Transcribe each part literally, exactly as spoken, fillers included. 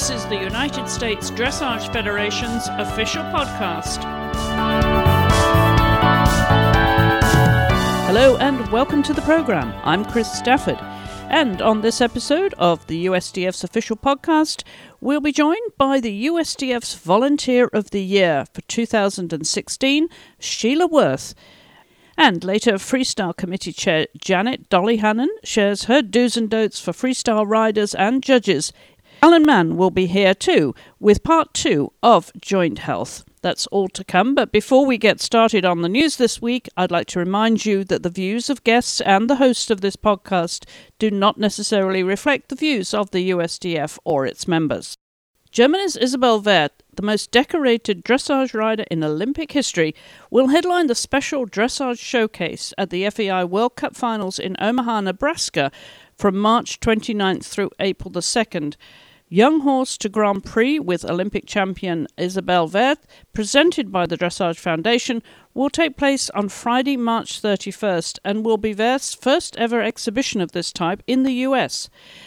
This is the United States Dressage Federation's official podcast. Hello and welcome to the program. I'm Chris Stafford. And on this episode of the U S D F's official podcast, we'll be joined by the U S D F's Volunteer of the Year for two thousand sixteen, Sheila Worth. And later, Freestyle Committee Chair Janet Dolly-Hannon shares her do's and don'ts for freestyle riders and judges. Alan Mann will be here too, with part two of Joint Health. That's all to come, but before we get started on the news this week, I'd like to remind you that the views of guests and the host of this podcast do not necessarily reflect the views of the U S D F or its members. Germany's Isabell Werth, the most decorated dressage rider in Olympic history, will headline the special dressage showcase at the F E I World Cup Finals in Omaha, Nebraska from March twenty-ninth through April the second. Young Horse to Grand Prix with Olympic champion Isabell Werth, presented by the Dressage Foundation, will take place on Friday, March thirty-first, and will be Werth's first ever exhibition of this type in the U S.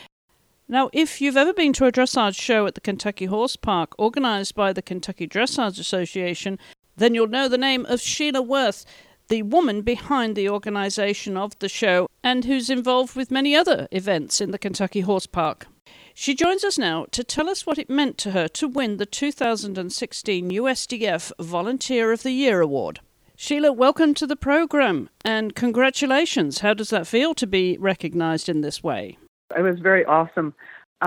Now, if you've ever been to a dressage show at the Kentucky Horse Park, organised by the Kentucky Dressage Association, then you'll know the name of Sheila Worth, the woman behind the organisation of the show, and who's involved with many other events in the Kentucky Horse Park. She joins us now to tell us what it meant to her to win the two thousand sixteen U S D F Volunteer of the Year Award. Sheila, welcome to the programme, and congratulations. How does that feel to be recognised in this way? It was very awesome.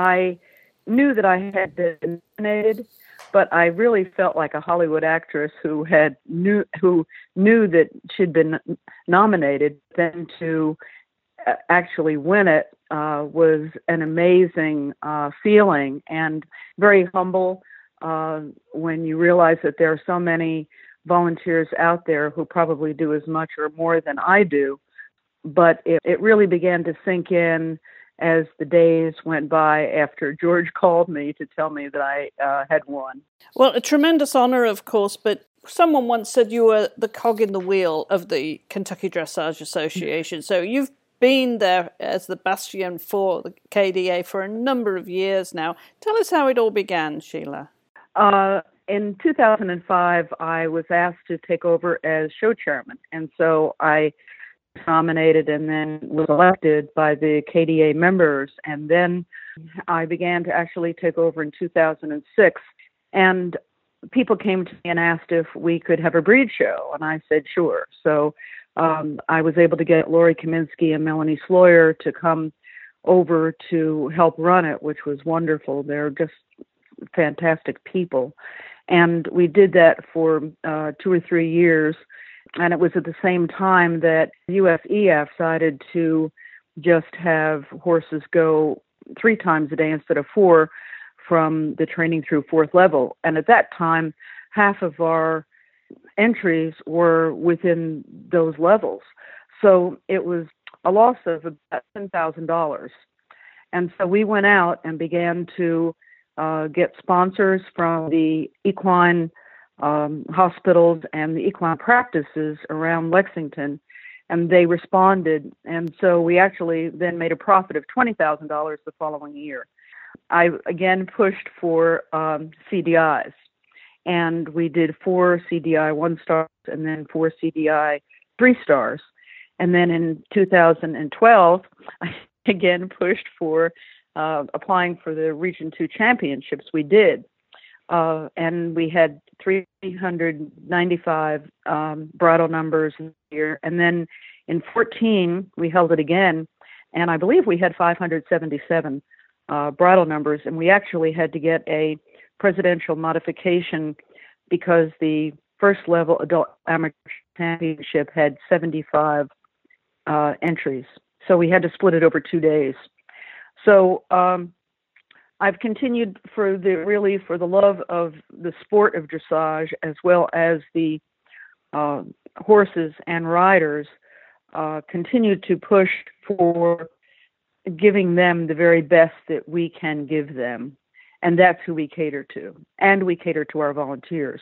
I knew that I had been nominated, but I really felt like a Hollywood actress who had knew who knew that she'd been nominated. Then to actually win it uh, was an amazing uh, feeling, and very humble uh, when you realize that there are so many volunteers out there who probably do as much or more than I do. But it, it really began to sink in as the days went by after George called me to tell me that I uh, had won. Well, a tremendous honour, of course, but someone once said you were the cog in the wheel of the Kentucky Dressage Association. So you've been there as the bastion for the K D A for a number of years now. Tell us how it all began, Sheila. Uh, in two thousand five, I was asked to take over as show chairman, and so I nominated and then was elected by the K D A members, and then I began to actually take over in two thousand six, and people came to me and asked if we could have a breed show, and I said sure. So um, I was able to get Lori Kaminsky and Melanie Sloyer to come over to help run it, which was wonderful. They're just fantastic people, and we did that for uh, two or three years. And it was at the same time that U S E F decided to just have horses go three times a day instead of four from the training through fourth level. And at that time, half of our entries were within those levels. So it was a loss of about ten thousand dollars. And so we went out and began to uh, get sponsors from the equine Um, hospitals and the equine practices around Lexington, and they responded. And so we actually then made a profit of twenty thousand dollars the following year. I again pushed for um, C D Is, and we did four C D I one stars and then four C D I three stars. And then in two thousand twelve, I again pushed for uh, applying for the Region two championships. We did. Uh, and we had three hundred ninety-five um, bridle numbers here. And then in fourteen, we held it again, and I believe we had five hundred seventy-seven uh, bridle numbers. And we actually had to get a presidential modification because the first level adult amateur championship had seventy-five uh, entries. So we had to split it over two days. So um, I've continued for the really for the love of the sport of dressage, as well as the uh, horses and riders, uh, continued to push for giving them the very best that we can give them, and that's who we cater to, and we cater to our volunteers,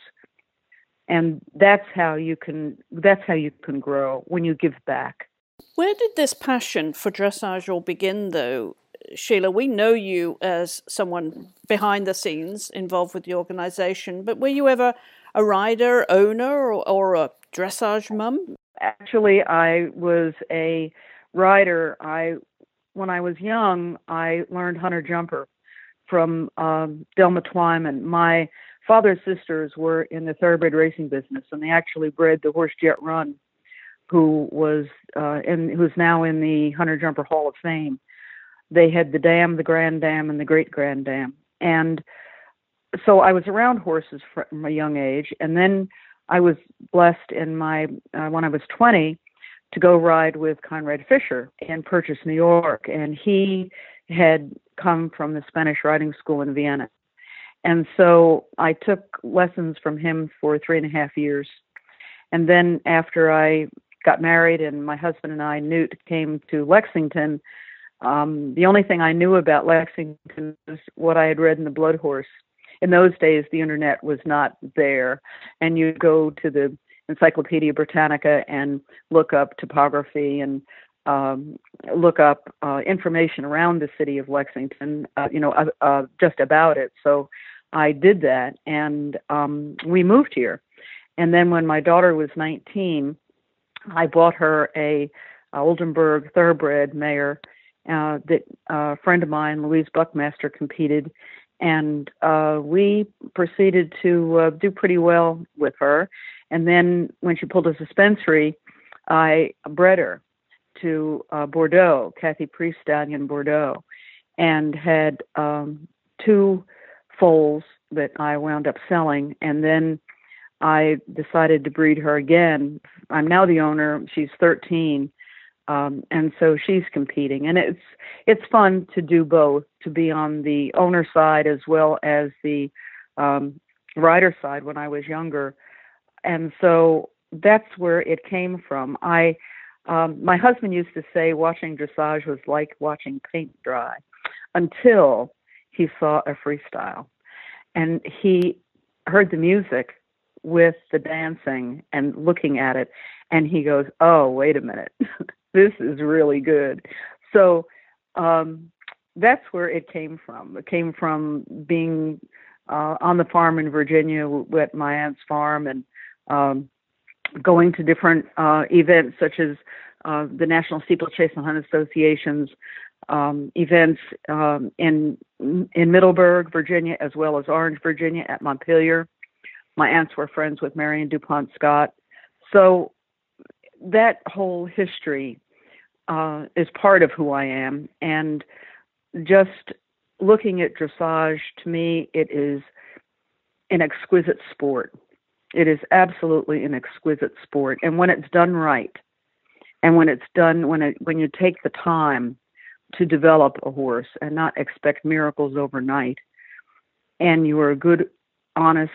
and that's how you can that's how you can grow when you give back. Where did this passion for dressage all begin, though? Sheila, we know you as someone behind the scenes involved with the organization, but were you ever a rider, owner, or, or a dressage mum? Actually, I was a rider. I, when I was young, I learned hunter jumper from um, Delma Twyman. My father's sisters were in the thoroughbred racing business, and they actually bred the horse Jet Run, who was uh, in, who's now in the Hunter Jumper Hall of Fame. They had the Dam, the Grand Dam, and the Great Grand Dam. And so I was around horses from a young age, and then I was blessed in my uh, when I was twenty to go ride with Conrad Fisher in Purchase, New York, and he had come from the Spanish riding school in Vienna. And so I took lessons from him for three and a half years. And then after I got married and my husband and I, Newt, came to Lexington, um, the only thing I knew about Lexington was what I had read in The Blood Horse. In those days, the internet was not there. And you go to the Encyclopedia Britannica and look up topography and um, look up uh, information around the city of Lexington, uh, you know, uh, uh, just about it. So I did that, and um, we moved here. And then when my daughter was nineteen, I bought her a, a Oldenburg thoroughbred mare uh, that a friend of mine, Louise Buckmaster, competed, and uh, we proceeded to uh, do pretty well with her. And then when she pulled a suspensory, I bred her to uh, Bordeaux, Kathy Priest Stallion Bordeaux, and had um, two foals that I wound up selling. And then I decided to breed her again. I'm now the owner. She's thirteen. Um, and so she's competing. And it's it's fun to do both, to be on the owner side as well as the um, rider side when I was younger. And so that's where it came from. I um, my husband used to say watching dressage was like watching paint dry until he saw a freestyle. And he heard the music with the dancing and looking at it, and he goes, oh, wait a minute, this is really good. So um, that's where it came from. It came from being uh, on the farm in Virginia at my aunt's farm, and um, going to different uh, events such as uh, the National Steeplechase and Hunt Association's um, events um, in in Middleburg, Virginia, as well as Orange, Virginia, at Montpelier. My aunts were friends with Marion DuPont Scott. So that whole history uh, is part of who I am. And just looking at dressage, to me, it is an exquisite sport. It is absolutely an exquisite sport. And when it's done right, and when it's done, when it, when you take the time to develop a horse and not expect miracles overnight, and you are a good, honest,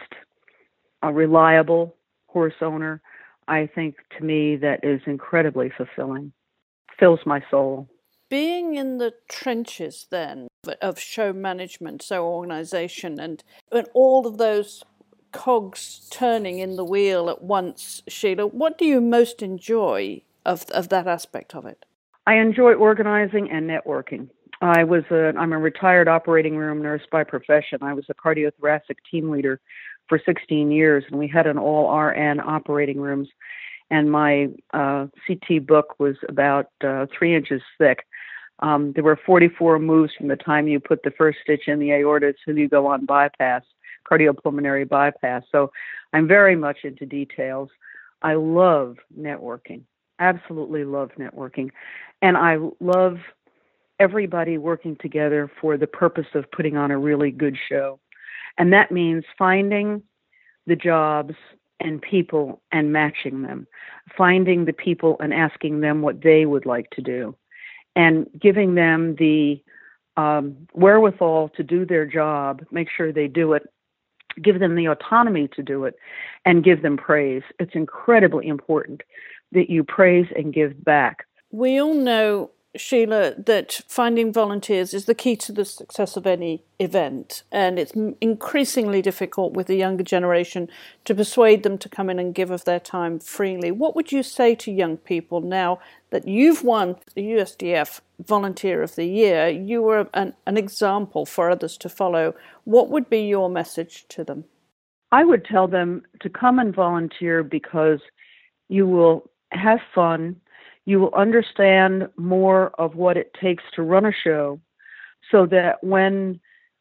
a reliable horse owner, I think to me that is incredibly fulfilling. Fills my soul. Being in the trenches then of show management, show organization, and, and all of those cogs turning in the wheel at once, Sheila, what do you most enjoy of of that aspect of it? I enjoy organizing and networking. I was a, I'm a retired operating room nurse by profession. I was a cardiothoracic team leader for sixteen years, and we had an all R N operating rooms. And my uh, C T book was about uh, three inches thick. Um, there were forty-four moves from the time you put the first stitch in the aorta till you go on bypass, cardiopulmonary bypass. So I'm very much into details. I love networking, absolutely love networking. And I love everybody working together for the purpose of putting on a really good show. And that means finding the jobs and people and matching them, finding the people and asking them what they would like to do, and giving them the um, wherewithal to do their job, make sure they do it, give them the autonomy to do it, and give them praise. It's incredibly important that you praise and give back. We all know Sheila, that finding volunteers is the key to the success of any event, and it's increasingly difficult with the younger generation to persuade them to come in and give of their time freely. What would you say to young people now that you've won the U S D F Volunteer of the Year? You were an, an example for others to follow. What would be your message to them? I would tell them to come and volunteer because you will have fun. You will understand more of what it takes to run a show, so that when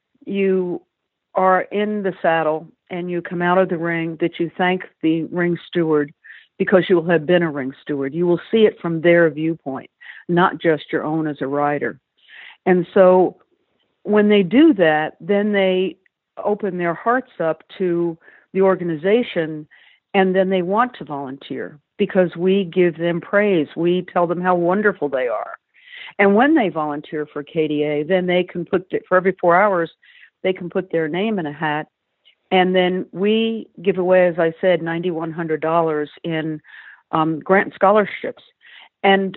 you are in the saddle and you come out of the ring, that you thank the ring steward, because you will have been a ring steward. You will see it from their viewpoint, not just your own as a rider. And so when they do that, then they open their hearts up to the organization, and then they want to volunteer, because we give them praise. We tell them how wonderful they are. And when they volunteer for K D A, then they can put, the, for every four hours, they can put their name in a hat. And then we give away, as I said, nine thousand one hundred dollars in um, grant scholarships. And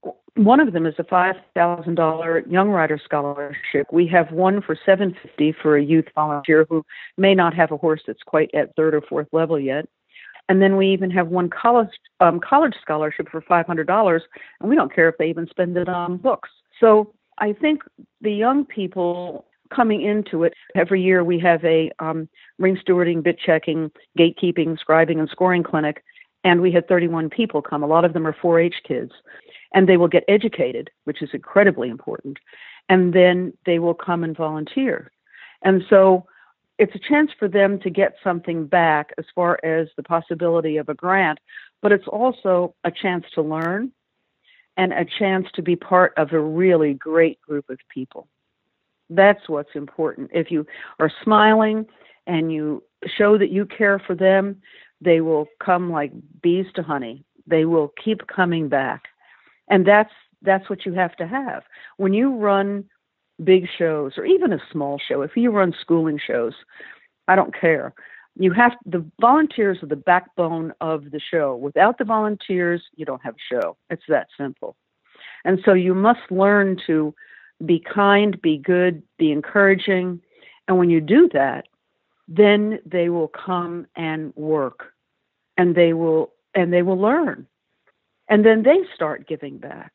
one of them is a five thousand dollars Young Rider Scholarship. We have one for seven hundred fifty dollars for a youth volunteer who may not have a horse that's quite at third or fourth level yet. And then we even have one college um, college scholarship for five hundred dollars, and we don't care if they even spend it on books. So I think the young people coming into it, every year we have a um, ring stewarding, bit checking, gatekeeping, scribing, and scoring clinic, and we had thirty-one people come. A lot of them are four H kids, and they will get educated, which is incredibly important, and then they will come and volunteer. And so it's a chance for them to get something back as far as the possibility of a grant, but it's also a chance to learn and a chance to be part of a really great group of people. That's what's important. If you are smiling and you show that you care for them, they will come like bees to honey. They will keep coming back. And that's that's what you have to have. When you run big shows, or even a small show, if you run schooling shows, I don't care. You have the volunteers are the backbone of the show. Without the volunteers, you don't have a show. It's that simple. And so you must learn to be kind, be good, be encouraging. And when you do that, then they will come and work, and they will and they will learn. And then they start giving back.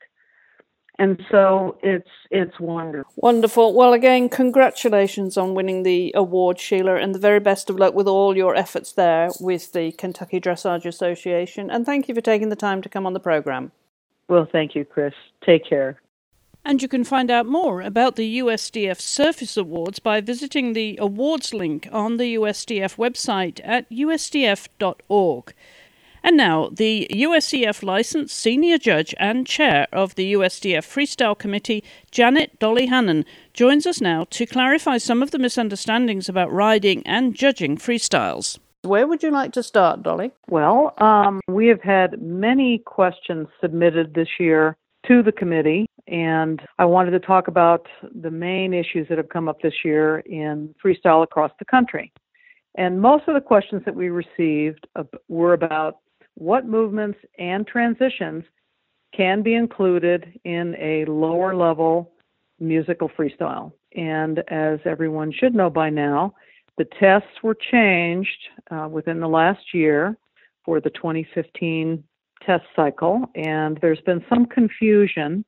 And so it's it's wonderful. Wonderful. Well, again, congratulations on winning the award, Sheila, and the very best of luck with all your efforts there with the Kentucky Dressage Association. And thank you for taking the time to come on the program. Well, thank you, Chris. Take care. And you can find out more about the U S D F Surface Awards by visiting the awards link on the U S D F website at U S D F dot org. And now, the U S D F licensed senior judge and chair of the U S D F Freestyle Committee, Janet Dolly Hannon, joins us now to clarify some of the misunderstandings about riding and judging freestyles. Where would you like to start, Dolly? Well, um, we have had many questions submitted this year to the committee, and I wanted to talk about the main issues that have come up this year in freestyle across the country. And most of the questions that we received were about what movements and transitions can be included in a lower level musical freestyle. And as everyone should know by now, the tests were changed uh, within the last year for the twenty fifteen test cycle, and there's been some confusion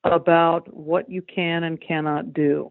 about what you can and cannot do.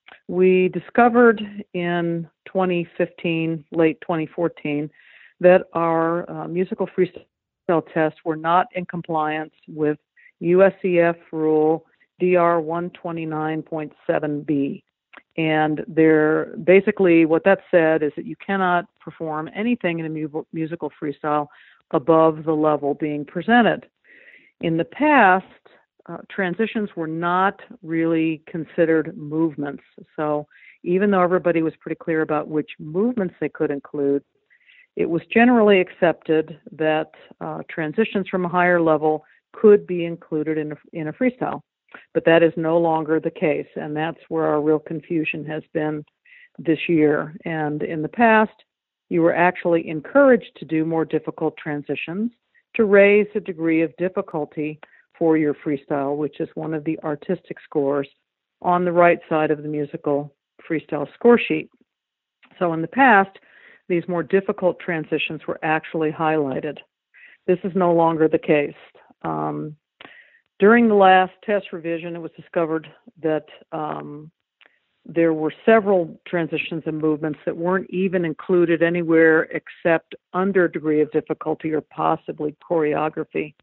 We discovered in twenty fifteen, late twenty fourteen, that our uh, musical freestyle tests were not in compliance with U S E F rule D R one twenty-nine point seven B. And they're basically what that said is that you cannot perform anything in a mu- musical freestyle above the level being presented. In the past, uh, transitions were not really considered movements. So even though everybody was pretty clear about which movements they could include, it was generally accepted that uh, transitions from a higher level could be included in a, in a freestyle. But that is no longer the case, and that's where our real confusion has been this year. And in the past, you were actually encouraged to do more difficult transitions to raise the degree of difficulty for your freestyle, which is one of the artistic scores on the right side of the musical freestyle score sheet. So in the past, these more difficult transitions were actually highlighted. This is no longer the case. Um, during the last test revision, it was discovered that um, there were several transitions and movements that weren't even included anywhere except under degree of difficulty or possibly choreography.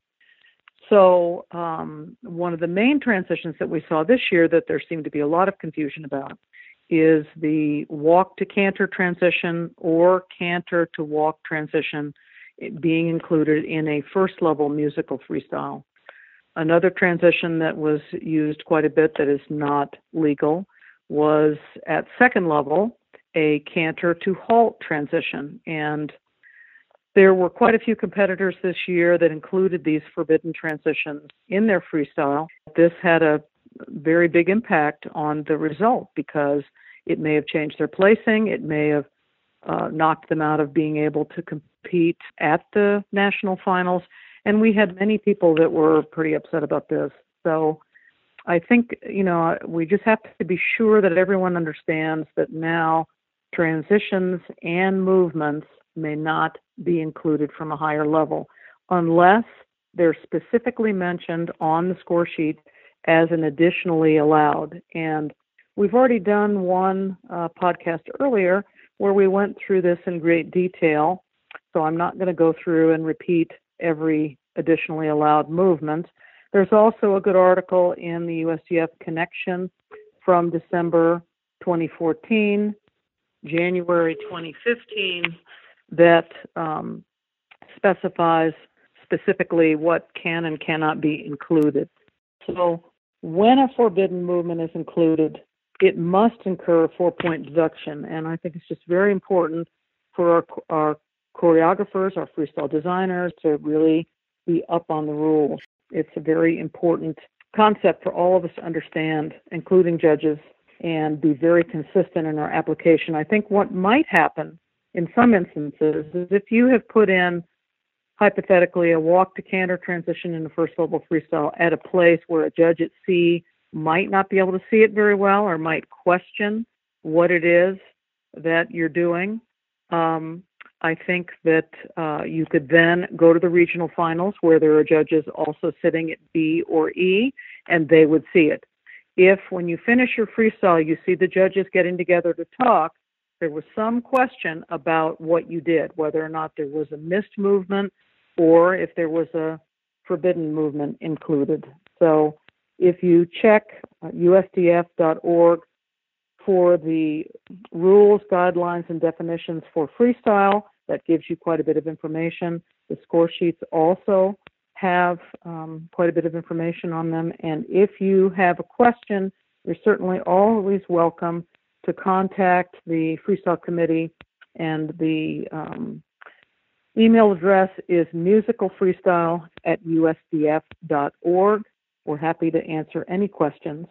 So um, one of the main transitions that we saw this year that there seemed to be a lot of confusion about is the walk to canter transition or canter to walk transition being included in a first level musical freestyle. Another transition that was used quite a bit that is not legal was at second level, a canter to halt transition. And there were quite a few competitors this year that included these forbidden transitions in their freestyle. This had a very big impact on the result because it may have changed their placing. It may have uh, knocked them out of being able to compete at the national finals. And we had many people that were pretty upset about this. So I think, you know, we just have to be sure that everyone understands that now transitions and movements may not be included from a higher level unless they're specifically mentioned on the score sheet as an additionally allowed. And we've already done one uh, podcast earlier where we went through this in great detail. So I'm not going to go through and repeat every additionally allowed movement. There's also a good article in the U S D F Connection from December twenty fourteen, January twenty fifteen, that um, specifies specifically what can and cannot be included. So when a forbidden movement is included, it must incur a four-point deduction. And I think it's just very important for our, our choreographers, our freestyle designers to really be up on the rules. It's a very important concept for all of us to understand, including judges, and be very consistent in our application. I think what might happen in some instances is if you have put in, hypothetically, a walk to canter transition in the first level freestyle at a place where a judge at C might not be able to see it very well or might question what it is that you're doing, um, I think that uh, you could then go to the regional finals where there are judges also sitting at B or E, and they would see it. If when you finish your freestyle, you see the judges getting together to talk, there was some question about what you did, whether or not there was a missed movement or if there was a forbidden movement included. So if you check uh, U S D F dot org for the rules, guidelines, and definitions for freestyle, that gives you quite a bit of information. The score sheets also have um, quite a bit of information on them. And if you have a question, you're certainly always welcome to contact the Freestyle Committee, and the um, email address is musicalfreestyle at U S D F dot org. We're happy to answer any questions.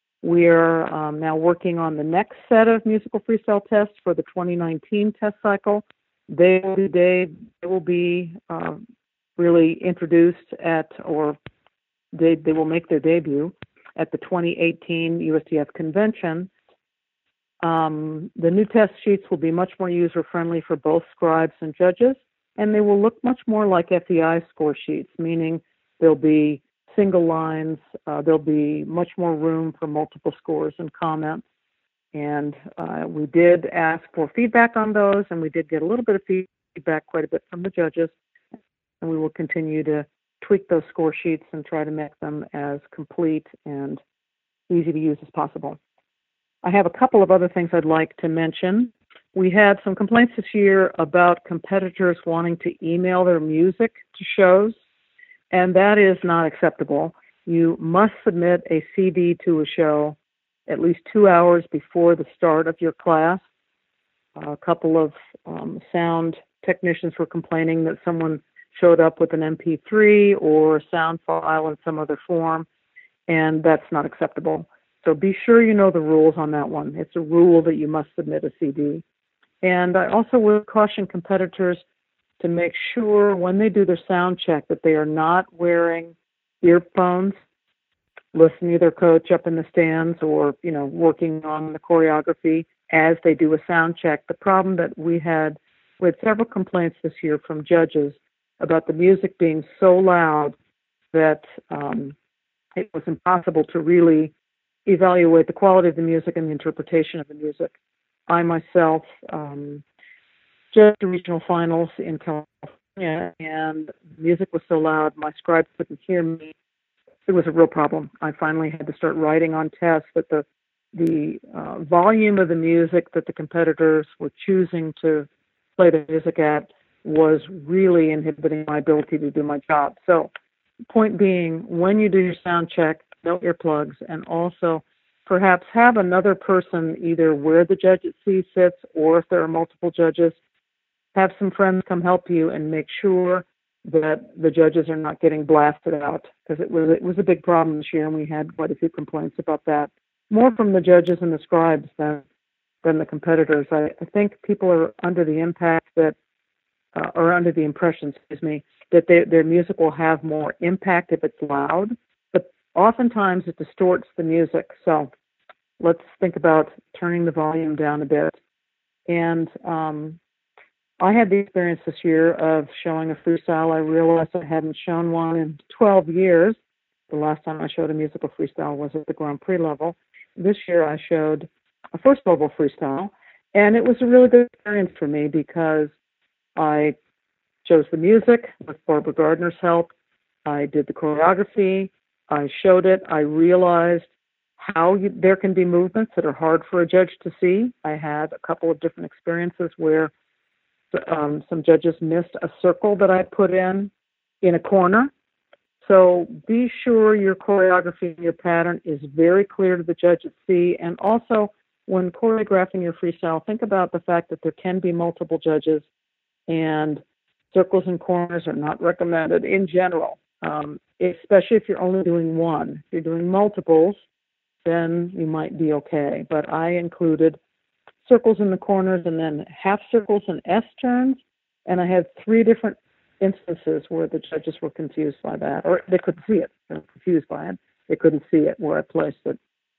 We're um, now working on the next set of musical freestyle tests for the twenty nineteen test cycle. They will be, they, they will be uh, really introduced at, or they, they will make their debut at the twenty eighteen U S D F convention. Um, the new test sheets will be much more user-friendly for both scribes and judges, and they will look much more like F E I score sheets, meaning there'll be single lines, uh, there'll be much more room for multiple scores and comments. And uh, we did ask for feedback on those, and we did get a little bit of feedback, quite a bit from the judges, and we will continue to tweak those score sheets and try to make them as complete and easy to use as possible. I have a couple of other things I'd like to mention. We had some complaints this year about competitors wanting to email their music to shows, and that is not acceptable. You must submit a C D to a show at least two hours before the start of your class. A couple of um, sound technicians were complaining that someone showed up with an M P three or a sound file in some other form, and that's not acceptable. So be sure you know the rules on that one. It's a rule that you must submit a C D. And I also would caution competitors to make sure when they do their sound check that they are not wearing earphones, listening to their coach up in the stands, or, you know, working on the choreography as they do a sound check. The problem that we had, we had several complaints this year from judges about the music being so loud that um, it was impossible to really evaluate the quality of the music and the interpretation of the music. I myself um, judged the regional finals in California, and the music was so loud, my scribes couldn't hear me. It was a real problem. I finally had to start writing on tests that the the uh, volume of the music that the competitors were choosing to play the music at was really inhibiting my ability to do my job. So, point being, when you do your sound check, no earplugs, and also perhaps have another person either where the judge at C sits, or if there are multiple judges, have some friends come help you and make sure that the judges are not getting blasted out, because it was it was a big problem this year, and we had quite a few complaints about that, more from the judges and the scribes than than the competitors. I, I think people are under the impact that, uh, or under the impression, excuse me, that they, their music will have more impact if it's loud, but oftentimes it distorts the music. So let's think about turning the volume down a bit. And um, I had the experience this year of showing a freestyle. I realized I hadn't shown one in twelve years. The last time I showed a musical freestyle was at the Grand Prix level. This year I showed a first level freestyle, and it was a really good experience for me because I chose the music with Barbara Gardner's help. I did the choreography. I showed it. I realized how you, there can be movements that are hard for a judge to see. I had a couple of different experiences where um, some judges missed a circle that I put in in a corner. So be sure your choreography and your pattern is very clear to the judge at C. And also, when choreographing your freestyle, think about the fact that there can be multiple judges, and circles and corners are not recommended in general, um, especially if you're only doing one. If you're doing multiples, then you might be okay. But I included circles in the corners and then half circles and S turns, and I had three different instances where the judges were confused by that, or they couldn't see it. They were confused by it. They couldn't see it where I placed it.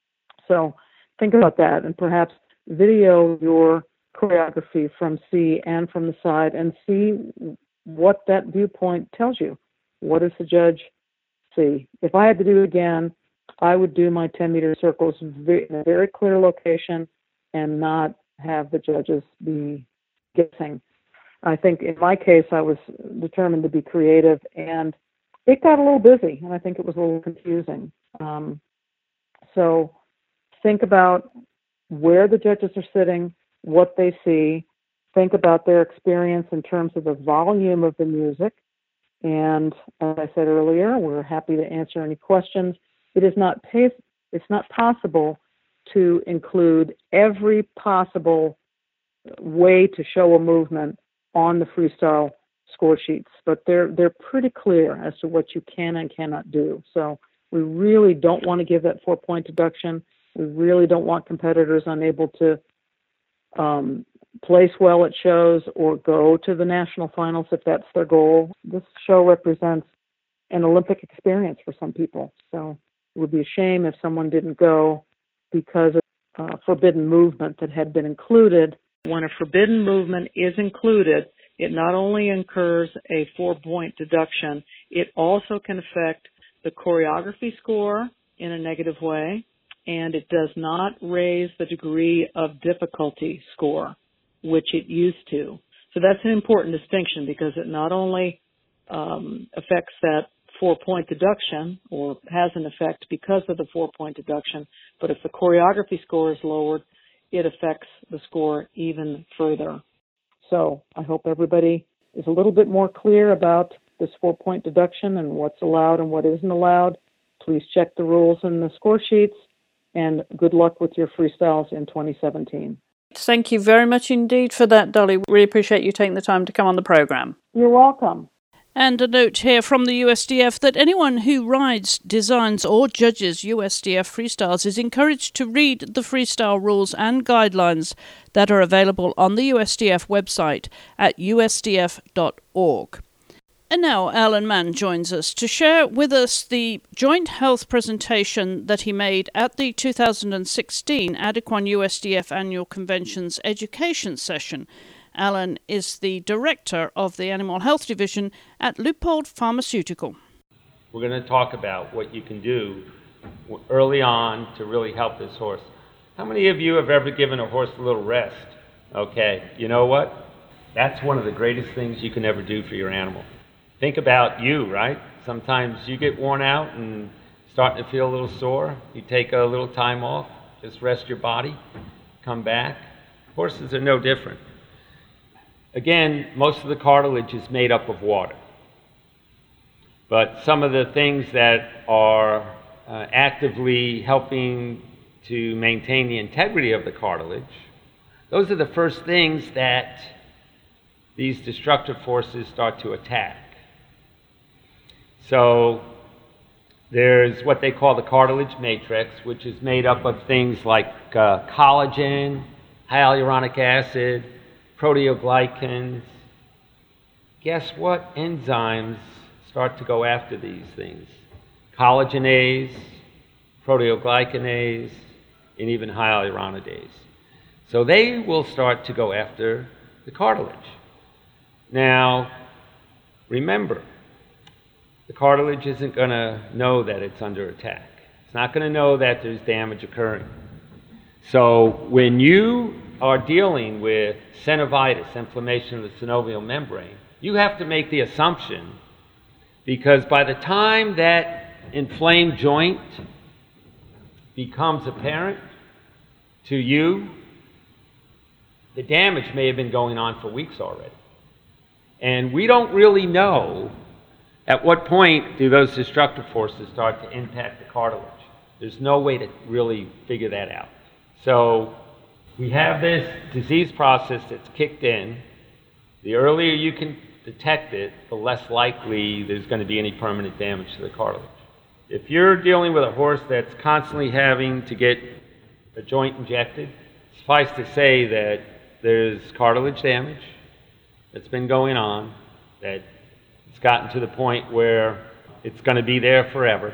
So think about that, and perhaps video your choreography from C and from the side and see what that viewpoint tells you. What does the judge see? If I had to do it again, I would do my ten-meter circles in a very clear location and not have the judges be guessing. I think in my case, I was determined to be creative, and it got a little busy, and I think it was a little confusing. Um, so think about where the judges are sitting, what they see. Think about their experience in terms of the volume of the music. And as I said earlier, we're happy to answer any questions. It is not pay- it's not possible to include every possible way to show a movement on the freestyle score sheets, but they're they're pretty clear as to what you can and cannot do. So we really don't want to give that four-point deduction. We really don't want competitors unable to um, place well at shows or go to the national finals if that's their goal. This show represents an Olympic experience for some people, so it would be a shame if someone didn't go because of uh, forbidden movement that had been included. When a forbidden movement is included, it not only incurs a four-point deduction, it also can affect the choreography score in a negative way, and it does not raise the degree of difficulty score, which it used to. So that's an important distinction because it not only um, affects that four-point deduction, or has an effect because of the four-point deduction, but if the choreography score is lowered, it affects the score even further. So I hope everybody is a little bit more clear about this four-point deduction and what's allowed and what isn't allowed. Please check the rules in the score sheets, and good luck with your freestyles in twenty seventeen. Thank you very much indeed for that, Dolly. Really appreciate you taking the time to come on the program. You're welcome. And a note here from the U S D F that anyone who rides, designs or judges U S D F freestyles is encouraged to read the freestyle rules and guidelines that are available on the U S D F website at U S D F dot org. And now Alan Mann joins us to share with us the joint health presentation that he made at the two thousand sixteen Adequan U S D F Annual Convention's education session. Alan is the director of the Animal Health Division at Leupold Pharmaceutical. We're going to talk about what you can do early on to really help this horse. How many of you have ever given a horse a little rest? Okay, you know what? That's one of the greatest things you can ever do for your animal. Think about you, right? Sometimes you get worn out and starting to feel a little sore. You take a little time off, just rest your body, come back. Horses are no different. Again, most of the cartilage is made up of water. But some of the things that are uh, actively helping to maintain the integrity of the cartilage, those are the first things that these destructive forces start to attack. So there's what they call the cartilage matrix, which is made up of things like uh, collagen, hyaluronic acid, proteoglycans. Guess what enzymes start to go after these things? Collagenase, proteoglycanase, and even hyaluronidase. So they will start to go after the cartilage. Now, remember, the cartilage isn't going to know that it's under attack. It's not going to know that there's damage occurring. So when you are dealing with synovitis, inflammation of the synovial membrane, you have to make the assumption, because by the time that inflamed joint becomes apparent to you, the damage may have been going on for weeks already. And we don't really know at what point do those destructive forces start to impact the cartilage. There's no way to really figure that out. So we have this disease process that's kicked in. The earlier you can detect it, the less likely there's going to be any permanent damage to the cartilage. If you're dealing with a horse that's constantly having to get a joint injected, suffice to say that there's cartilage damage that's been going on, that it's gotten to the point where it's going to be there forever.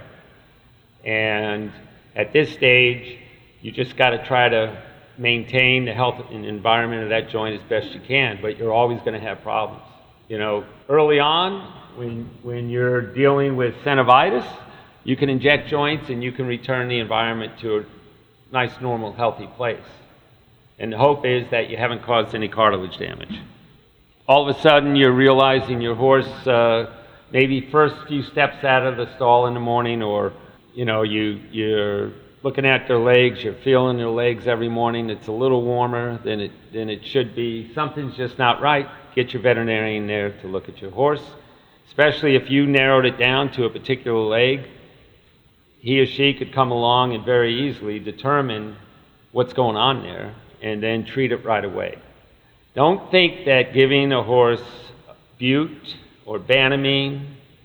And at this stage, you just got to try to maintain the health and environment of that joint as best you can, but you're always going to have problems. You know, early on, when, when you're dealing with synovitis, you can inject joints and you can return the environment to a nice, normal, healthy place. And the hope is that you haven't caused any cartilage damage. All of a sudden, you're realizing your horse, uh, maybe first few steps out of the stall in the morning, or, you know, you, you're looking at their legs, you're feeling their legs every morning, it's a little warmer than it, than it should be. Something's just not right. Get your veterinarian there to look at your horse, especially if you narrowed it down to a particular leg. He or she could come along and very easily determine what's going on there and then treat it right away. Don't think that giving a horse bute or Banamine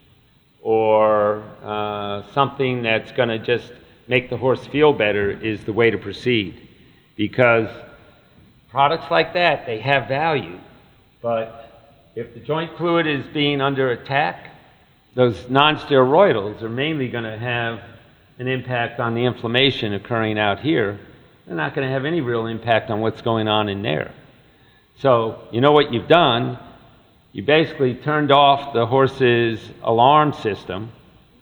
or uh, something that's going to just make the horse feel better is the way to proceed, because products like that, they have value, but if the joint fluid is being under attack, those non-steroidals are mainly going to have an impact on the inflammation occurring out here. They're not going to have any real impact on what's going on in there. So, you know what you've done? You basically turned off the horse's alarm system,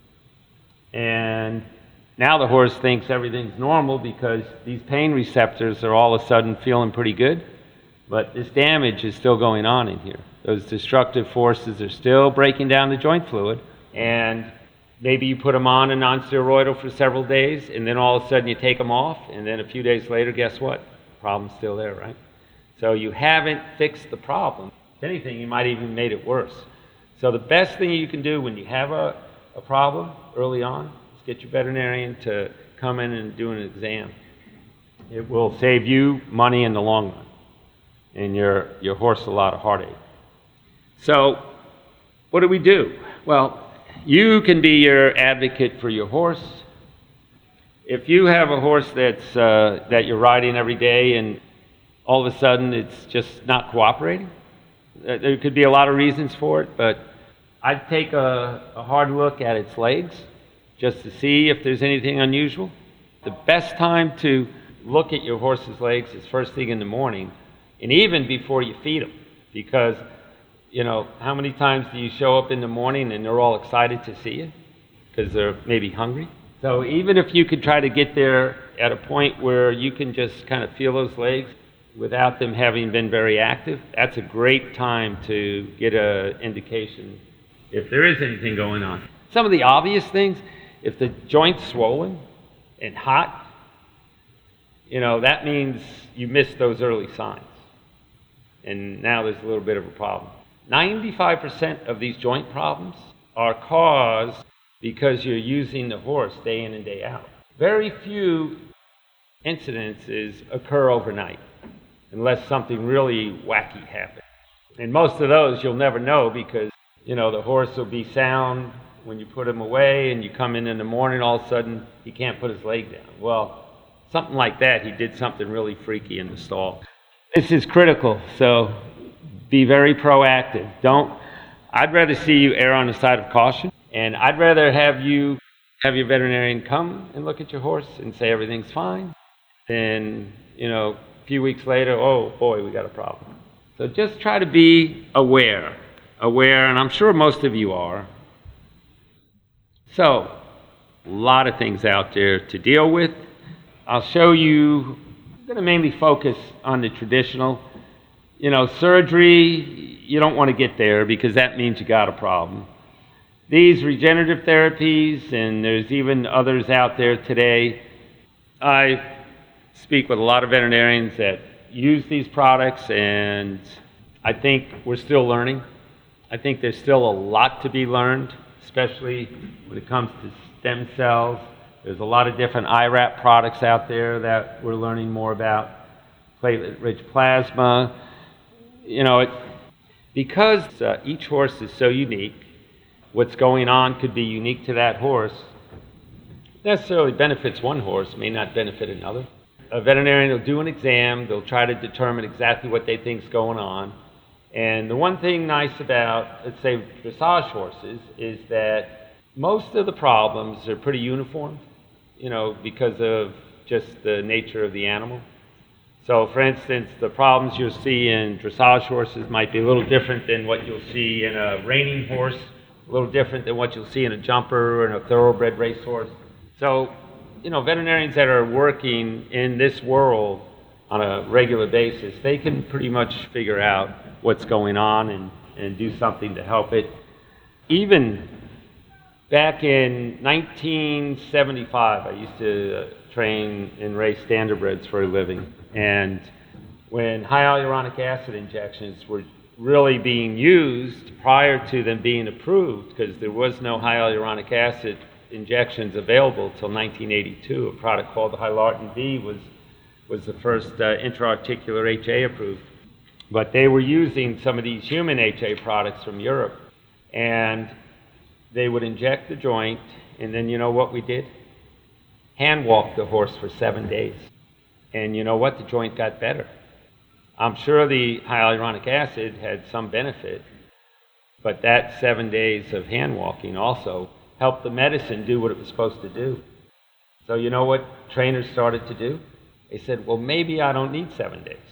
and now the horse thinks everything's normal because these pain receptors are all of a sudden feeling pretty good, but this damage is still going on in here. Those destructive forces are still breaking down the joint fluid, and maybe you put them on a non-steroidal for several days, and then all of a sudden you take them off, and then a few days later, guess what? The problem's still there, right? So you haven't fixed the problem. If anything, you might even made it worse. So the best thing you can do when you have a, a problem early on is get your veterinarian to come in and do an exam. It will save you money in the long run and your, your horse a lot of heartache. So what do we do? Well, you can be your advocate for your horse. If you have a horse that's, uh, that you're riding every day and all of a sudden it's just not cooperating, there could be a lot of reasons for it, but I'd take a, a hard look at its legs just to see if there's anything unusual. The best time to look at your horse's legs is first thing in the morning, and even before you feed them, because, you know, how many times do you show up in the morning and they're all excited to see you because they're maybe hungry? So even if you could try to get there at a point where you can just kind of feel those legs without them having been very active, that's a great time to get an indication if there is anything going on. Some of the obvious things, if the joint's swollen and hot, you know, that means you missed those early signs. And now there's a little bit of a problem. ninety-five percent of these joint problems are caused because you're using the horse day in and day out. Very few incidences occur overnight, unless something really wacky happens. And most of those you'll never know because, you know, the horse will be sound when you put him away, and you come in in the morning, all of a sudden he can't put his leg down. Well, something like that, he did something really freaky in the stall. This is critical, so be very proactive. Don't, I'd rather see you err on the side of caution, and I'd rather have you have your veterinarian come and look at your horse and say everything's fine, than, you know, a few weeks later, oh boy, we got a problem. So just try to be aware, aware, and I'm sure most of you are. So, a lot of things out there to deal with. I'll show you, I'm going to mainly focus on the traditional. You know, surgery, you don't want to get there because that means you got a problem. These regenerative therapies, and there's even others out there today, I speak with a lot of veterinarians that use these products, and I think we're still learning. I think there's still a lot to be learned, especially when it comes to stem cells. There's a lot of different I RAP products out there that we're learning more about, platelet-rich plasma. You know, it, because uh, each horse is so unique, what's going on could be unique to that horse. Necessarily benefits one horse, may not benefit another. A veterinarian will do an exam, they'll try to determine exactly what they think is going on. And the one thing nice about, let's say, dressage horses is that most of the problems are pretty uniform, you know, because of just the nature of the animal. So, for instance, the problems you'll see in dressage horses might be a little different than what you'll see in a reining horse, a little different than what you'll see in a jumper and a thoroughbred racehorse. So, you know, veterinarians that are working in this world on a regular basis, they can pretty much figure out what's going on and, and do something to help it. Even back in nineteen seventy-five, I used to uh, train and race standardbreds for a living. And when high hyaluronic acid injections were really being used prior to them being approved, because there was no high hyaluronic acid injections available until nineteen eighty-two, a product called the Hylartin D was, was the first uh, intra-articular H A approved. But they were using some of these human H A products from Europe, and they would inject the joint, and then you know what we did? Hand walked the horse for seven days. And you know what? The joint got better. I'm sure the hyaluronic acid had some benefit, but that seven days of hand walking also helped the medicine do what it was supposed to do. So you know what trainers started to do? They said, well, maybe I don't need seven days.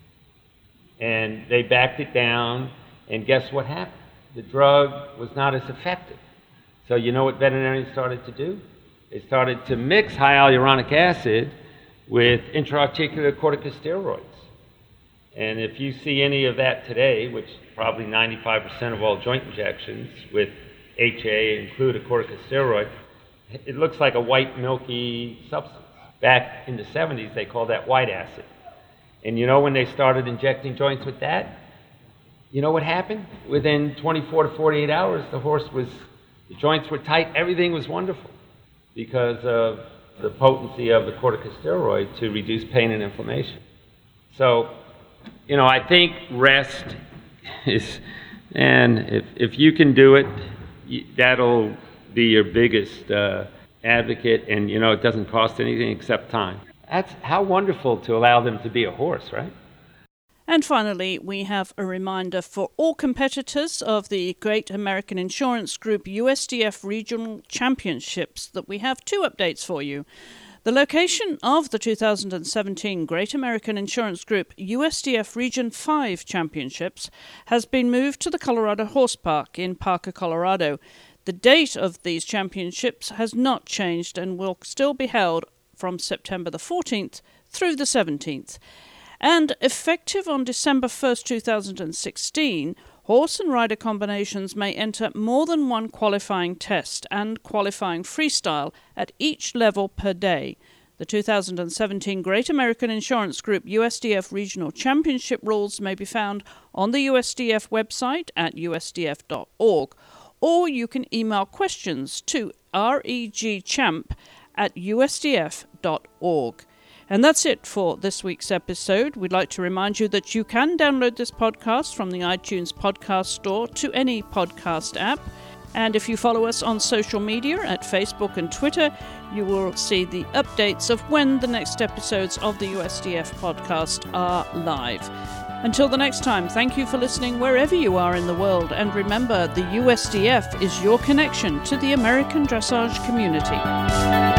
And they backed it down, and guess what happened? The drug was not as effective. So you know what veterinarians started to do? They started to mix high hyaluronic acid with intra-articular corticosteroids. And if you see any of that today, which probably ninety-five percent of all joint injections with H A include a corticosteroid, it looks like a white milky substance. Back in the seventies, they called that white acid. And you know when they started injecting joints with that, you know what happened? Within twenty-four to forty-eight hours, the horse was, the joints were tight, everything was wonderful because of the potency of the corticosteroid to reduce pain and inflammation. So, you know, I think rest is, and if, if you can do it, that'll be your biggest uh, advocate, and you know, it doesn't cost anything except time. That's how wonderful to allow them to be a horse, right? And finally, we have a reminder for all competitors of the Great American Insurance Group U S D F Regional Championships that we have two updates for you. The location of the two thousand seventeen Great American Insurance Group U S D F Region five Championships has been moved to the Colorado Horse Park in Parker, Colorado. The date of these championships has not changed and will still be held from September the fourteenth through the seventeenth. And effective on December first, two thousand sixteen, horse and rider combinations may enter more than one qualifying test and qualifying freestyle at each level per day. The two thousand seventeen Great American Insurance Group U S D F Regional Championship rules may be found on the U S D F website at U S D F dot org, or you can email questions to regchamp at U S D F dot org. And that's it for this week's episode. We'd like to remind you that you can download this podcast from the iTunes podcast store to any podcast app. And if you follow us on social media at Facebook and Twitter, you will see the updates of when the next episodes of the U S D F podcast are live. Until the next time, thank you for listening wherever you are in the world. And remember, the U S D F is your connection to the American dressage community.